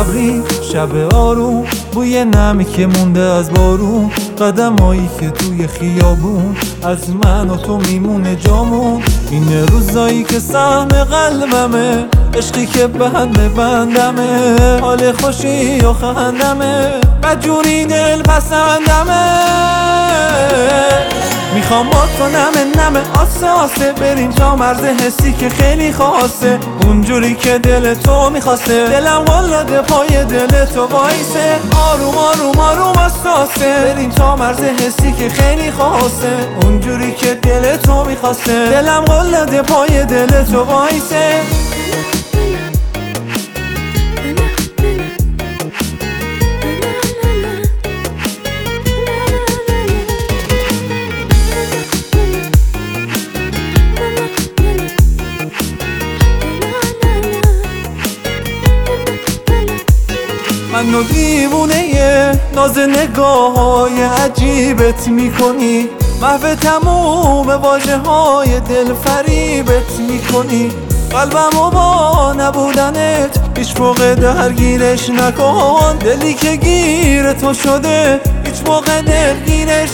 ابری شب آروم، بوی نمی که مونده از بارون، قدمایی که توی خیابون از من و تو میمونه جامون. این روزایی که سهم قلبمه، عشقی که بندمه، حال خوشی و خندمه، بدجوری دل پسندمه. میخوام با تو نمه آسه آسه بریم تا مرز حسی که خیلی خاصه، اونجوری که دل تو میخواسته، دلم قلاده پای دل تو وایسه. آروم آروم آروم اساسه بریم تا مرز حسی که خیلی خاصه، اونجوری که دل تو میخواسته، دلم قلاده پای دل تو وایسه. منو دیوونه ناز نگاه های عجیبت میکنی، محو تموم واژه های دل فریبت میکنی. قلبمو با نبودنت هیچ موقع درگیرش نکن، دلی که گیر تو شده هیچ موقع دلگیرش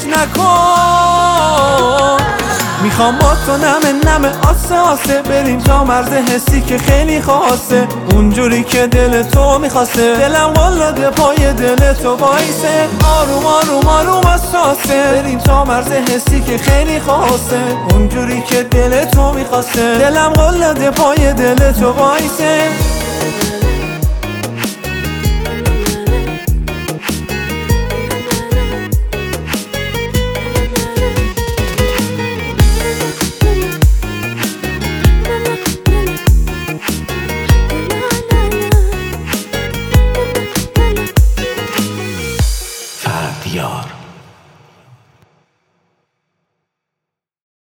نکن. میخوام با تو نمه آسه آسه بریم تا مرز حسی که خیلی خاصه، اونجوری که دل تو میخواسته، دلم قلاده پای دل تو وایسه. آروم آروم آروم اساسه بریم تا مرز حسی که خیلی خاصه، اونجوری که دل تو میخواسته، دلم قلاده پای دل تو وایسه. فردیار